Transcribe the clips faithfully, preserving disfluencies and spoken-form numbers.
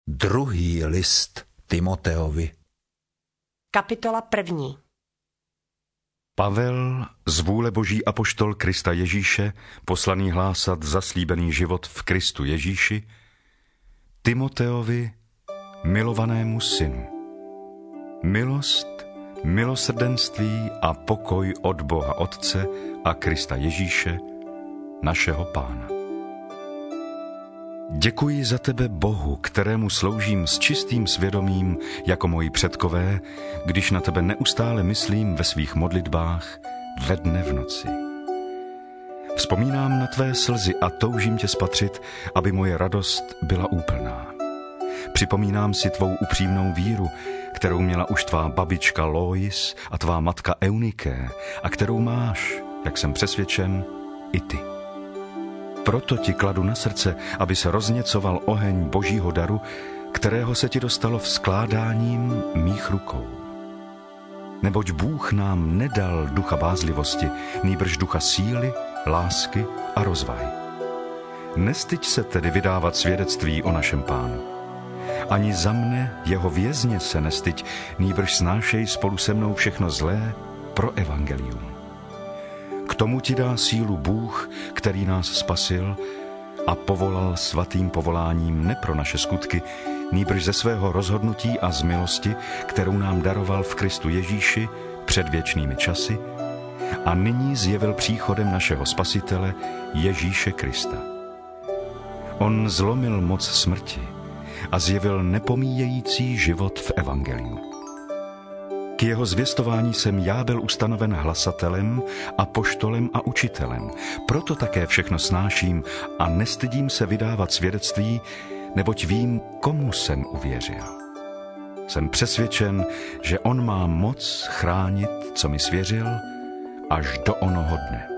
Druhý list Timoteovi. Kapitola první. Pavel, z vůle Boží apoštol Krista Ježíše, poslaný hlásat zaslíbený život v Kristu Ježíši, Timoteovi, milovanému synu. Milost, milosrdenství a pokoj od Boha Otce a Krista Ježíše, našeho Pána. Děkuji za tebe, Bohu, kterému sloužím s čistým svědomím jako moji předkové, když na tebe neustále myslím ve svých modlitbách ve dne v noci. Vzpomínám na tvé slzy a toužím tě spatřit, aby moje radost byla úplná. Připomínám si tvou upřímnou víru, kterou měla už tvá babička Lois a tvá matka Euniké a kterou máš, jak jsem přesvědčen, i ty. Proto ti kladu na srdce, aby se rozněcoval oheň Božího daru, kterého se ti dostalo vzkládáním mých rukou. Neboť Bůh nám nedal ducha bázlivosti, nýbrž ducha síly, lásky a rozvahy. Nestyď se tedy vydávat svědectví o našem Pánu. Ani za mne, jeho vězně, se nestyď, nýbrž snášej spolu se mnou všechno zlé pro evangelium. K tomu ti dá sílu Bůh, který nás spasil a povolal svatým povoláním ne pro naše skutky, nýbrž ze svého rozhodnutí a z milosti, kterou nám daroval v Kristu Ježíši před věčnými časy a nyní zjevil příchodem našeho Spasitele Ježíše Krista. On zlomil moc smrti a zjevil nepomíjející život v evangeliu. K jeho zvěstování jsem já byl ustanoven hlasatelem, apoštolem a učitelem. Proto také všechno snáším a nestydím se vydávat svědectví, neboť vím, komu jsem uvěřil. Jsem přesvědčen, že on má moc chránit, co mi svěřil, až do onoho dne.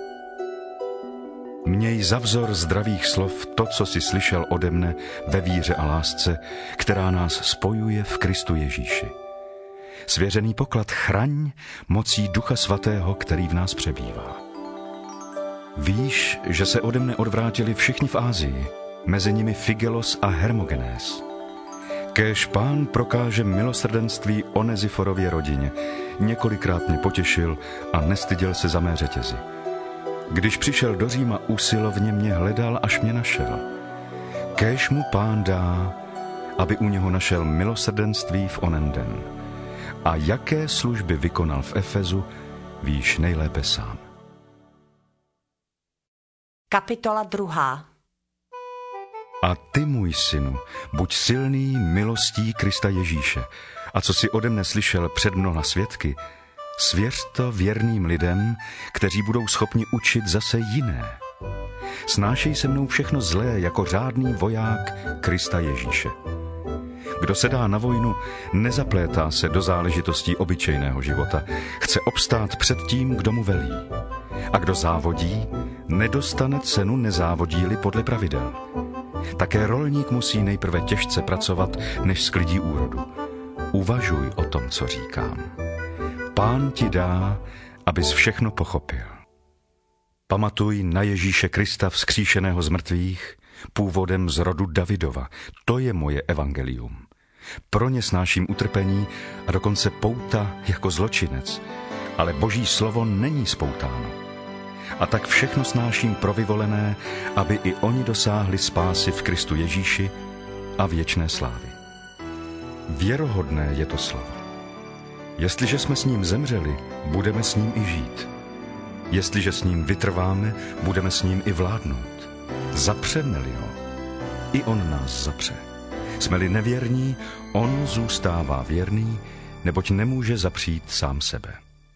Měj za vzor zdravých slov to, co jsi slyšel ode mne ve víře a lásce, která nás spojuje v Kristu Ježíši. Svěřený poklad chraň mocí Ducha Svatého, který v nás přebývá. Víš, že se ode mne odvrátili všichni v Ázii, mezi nimi Figelos a Hermogenes. Kéž Pán prokáže milosrdenství Oneziforově rodině, několikrát mě potěšil a nestyděl se za mé řetězy. Když přišel do Říma, usilovně mě hledal, až mě našel. Kéž mu Pán dá, aby u něho našel milosrdenství v onen den. A jaké služby vykonal v Efezu, víš nejlépe sám. Kapitola druhá. A ty, můj synu, buď silný milostí Krista Ježíše. A co si ode mne slyšel před mnoha svědky, svěř to věrným lidem, kteří budou schopni učit zase jiné. Snášej se mnou všechno zlé jako řádný voják Krista Ježíše. Kdo se dá na vojnu, nezaplétá se do záležitostí obyčejného života. Chce obstát před tím, kdo mu velí. A kdo závodí, nedostane cenu, nezávodí-li podle pravidel. Také rolník musí nejprve těžce pracovat, než sklidí úrodu. Uvažuj o tom, co říkám. Pán ti dá, abys všechno pochopil. Pamatuj na Ježíše Krista vzkříšeného z mrtvých, původem z rodu Davidova. To je moje evangelium. Pro ně snáším utrpení a dokonce pouta jako zločinec, ale Boží slovo není spoutáno. A tak všechno snáším pro vyvolené, aby i oni dosáhli spásy v Kristu Ježíši a věčné slávy. Věrohodné je to slovo. Jestliže jsme s ním zemřeli, budeme s ním i žít. Jestliže s ním vytrváme, budeme s ním i vládnout. Zapřeme-li ho, i on nás zapře. Jsme-li nevěrní, on zůstává věrný, neboť nemůže zapřít sám sebe.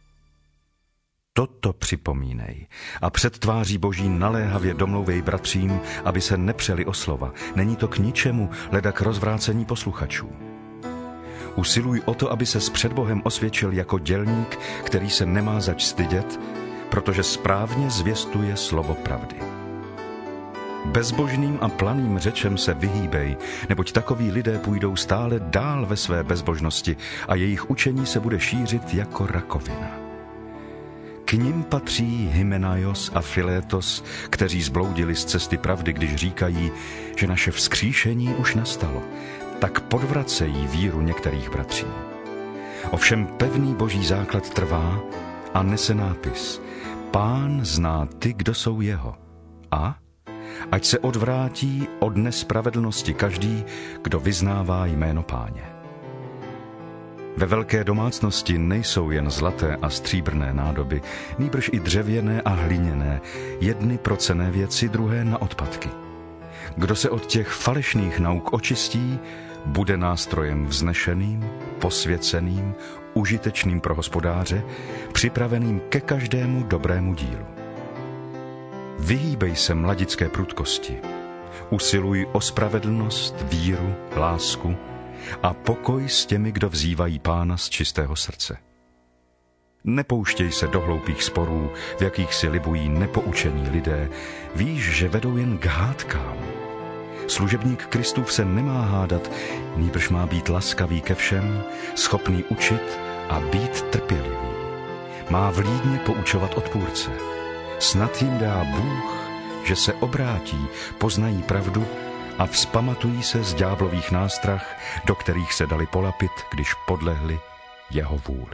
Toto připomínej a před tváří Boží naléhavě domlouvej bratřím, aby se nepřeli o slova. Není to k ničemu, leda k rozvrácení posluchačů. Usiluj o to, aby se před Bohem osvědčil jako dělník, který se nemá zač stydět, protože správně zvěstuje slovo pravdy. Bezbožným a planým řečem se vyhýbej, neboť takoví lidé půjdou stále dál ve své bezbožnosti a jejich učení se bude šířit jako rakovina. K nim patří Hymenaios a Filétos, kteří zbloudili z cesty pravdy, když říkají, že naše vzkříšení už nastalo. tak podvracejí víru některých bratří. Ovšem pevný boží základ trvá a nese nápis: Pán zná ty, kdo jsou jeho. A ať se odvrátí od nespravedlnosti každý, kdo vyznává jméno Páně. Ve velké domácnosti nejsou jen zlaté a stříbrné nádoby, nýbrž i dřevěné a hliněné, jedny pro cenné věci, druhé na odpadky. Kdo se od těch falešných nauk očistí, bude nástrojem vznešeným, posvěceným, užitečným pro hospodáře, připraveným ke každému dobrému dílu. Vyhýbej se mladické prudkosti, usiluj o spravedlnost, víru, lásku a pokoj s těmi, kdo vzývají Pána z čistého srdce. Nepouštěj se do hloupých sporů, v jakých si libují nepoučení lidé, víš, že vedou jen k hádkám. Služebník Kristův se nemá hádat, nýbrž má být laskavý ke všem, schopný učit a být trpělivý. Má vlídně poučovat odpůrce. Snad jim dá Bůh, že se obrátí, poznají pravdu a vzpamatují se z ďáblových nástrah, do kterých se dali polapit, když podlehli jeho vůli.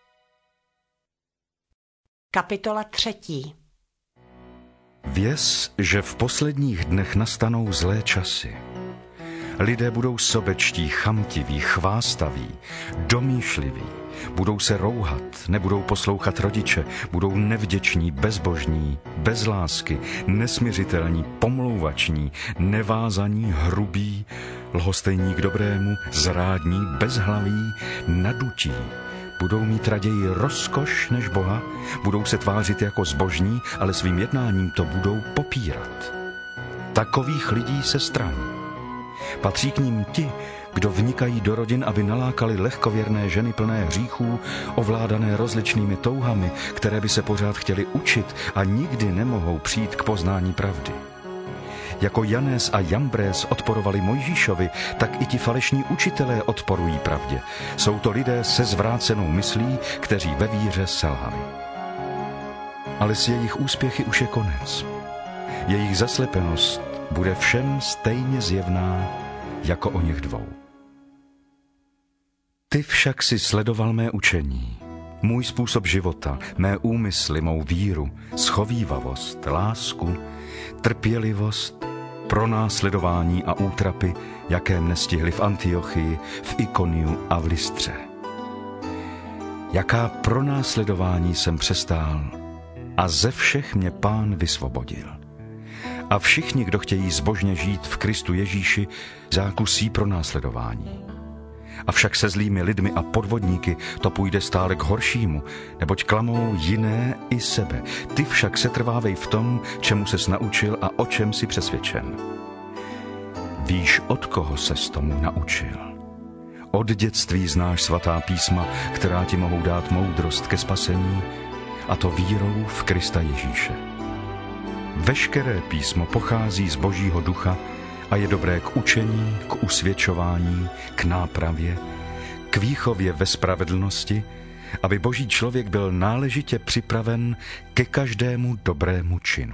Kapitola třetí. Věz, že v posledních dnech nastanou zlé časy. Lidé budou sobečtí, chamtiví, chvástaví, domýšliví, budou se rouhat, nebudou poslouchat rodiče, budou nevděční, bezbožní, bez lásky, nesmiřitelní, pomlouvační, nevázaní, hrubí, lhostejní k dobrému, zrádní, bezhlaví, nadutí. Budou mít raději rozkoš než Boha, budou se tvářit jako zbožní, ale svým jednáním to budou popírat. Takových lidí se straní. Patří k ním ti, kdo vnikají do rodin, aby nalákali lehkověrné ženy plné hříchů, ovládané rozličnými touhami, které by se pořád chtěli učit a nikdy nemohou přijít k poznání pravdy. Jako Janés a Jambrés odporovali Mojžíšovi, tak i ti falešní učitelé odporují pravdě. Jsou to lidé se zvrácenou myslí, kteří ve víře selhali. Ale s jejich úspěchy už je konec. Jejich zaslepenost bude všem stejně zjevná jako o něch dvou. Ty však si sledoval mé učení, můj způsob života, mé úmysly, mou víru, schovívavost, lásku, trpělivost, pronásledování a útrapy, jaké mne stihly v Antiochii, v Ikoniu a v Lystře. Jaká pronásledování jsem přestál a ze všech mě Pán vysvobodil. A všichni, kdo chtějí zbožně žít v Kristu Ježíši, zákusí pronásledování. Avšak se zlými lidmi a podvodníky to půjde stále k horšímu, neboť klamou jiné i sebe. Ty však setrvávej v tom, čemu ses naučil a o čem si přesvědčen. Víš, od koho ses tomu naučil. Od dětství znáš svatá písma, která ti mohou dát moudrost ke spasení, a to vírou v Krista Ježíše. Veškeré písmo pochází z Božího ducha a je dobré k učení, k usvědčování, k nápravě, k výchově ve spravedlnosti, aby Boží člověk byl náležitě připraven ke každému dobrému činu.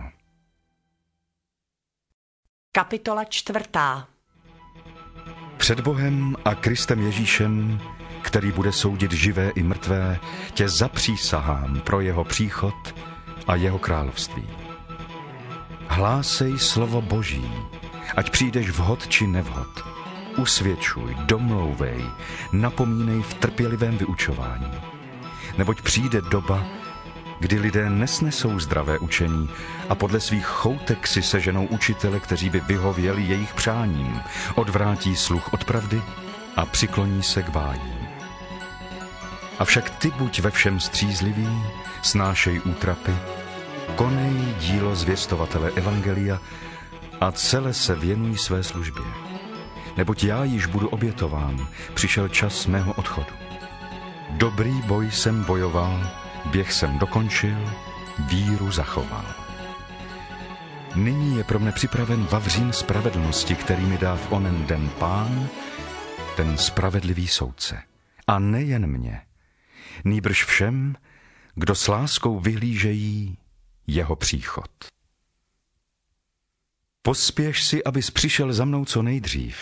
Kapitola čtvrtá. Před Bohem a Kristem Ježíšem, který bude soudit živé i mrtvé, tě zapřísahám pro jeho příchod a jeho království. Hlásej slovo Boží, ať přijdeš vhod či nevhod. Usvědčuj, domlouvej, napomínej v trpělivém vyučování. Neboť přijde doba, kdy lidé nesnesou zdravé učení a podle svých choutek si seženou učitele, kteří by vyhověli jejich přáním, odvrátí sluch od pravdy a přikloní se k bájím. Avšak ty buď ve všem střízlivý, snášej útrapy, konej dílo zvěstovatele evangelia a celé se věnuj své službě. Neboť já již budu obětován, přišel čas mého odchodu. Dobrý boj jsem bojoval, běh jsem dokončil, víru zachoval. Nyní je pro mne připraven vavřín spravedlnosti, který mi dá v onen den Pán, ten spravedlivý soudce. A nejen mě, nýbrž všem, kdo s láskou vyhlížejí jeho příchod. Pospěš si, abys přišel za mnou co nejdřív,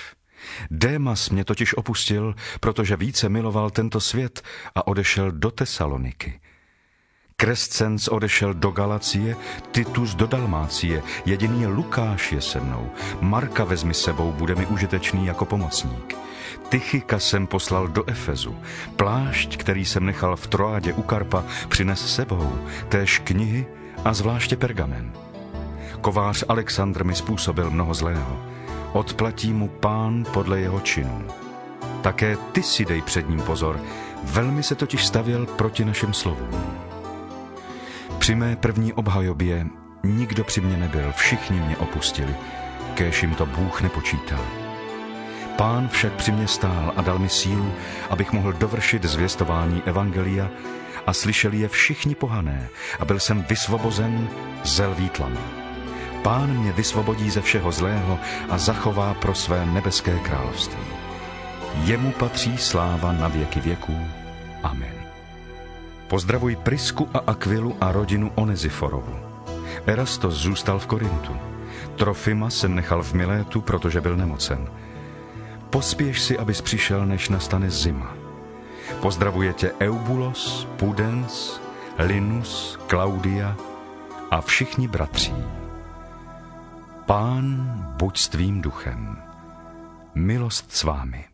Démas mě totiž opustil, protože více miloval tento svět a odešel do Tesaloniky. Krescens odešel do Galacie, Titus do Dalmácie, jediný Lukáš je se mnou. Marka vezmi sebou, bude mi užitečný jako pomocník. Tychika jsem poslal do Efezu. Plášť, který jsem nechal v Troádě u Karpa, přines sebou, též knihy a zvláště pergamen. Kovář Alexandr mi způsobil mnoho zlého. Odplatí mu Pán podle jeho činů. Také ty si dej před ním pozor, velmi se totiž stavěl proti našim slovům. Při mé první obhajobě nikdo při mně nebyl, všichni mě opustili, kéž jim to Bůh nepočítal. Pán však při mně stál a dal mi sílu, abych mohl dovršit zvěstování evangelia a slyšeli je všichni pohané a byl jsem vysvobozen ze lví tlamu. Pán mě vysvobodí ze všeho zlého a zachová pro své nebeské království. Jemu patří sláva na věky věků. Amen. Pozdravuj Prisku a Akvilu a rodinu Oneziforovu. Erastos zůstal v Korintu. Trofima jsem nechal v Milétu, protože byl nemocen. Pospěš si, abys přišel, než nastane zima. Pozdravuje tě Eubulos, Pudens, Linus, Klaudia a všichni bratří. Pán buď s tvým duchem. Milost s vámi.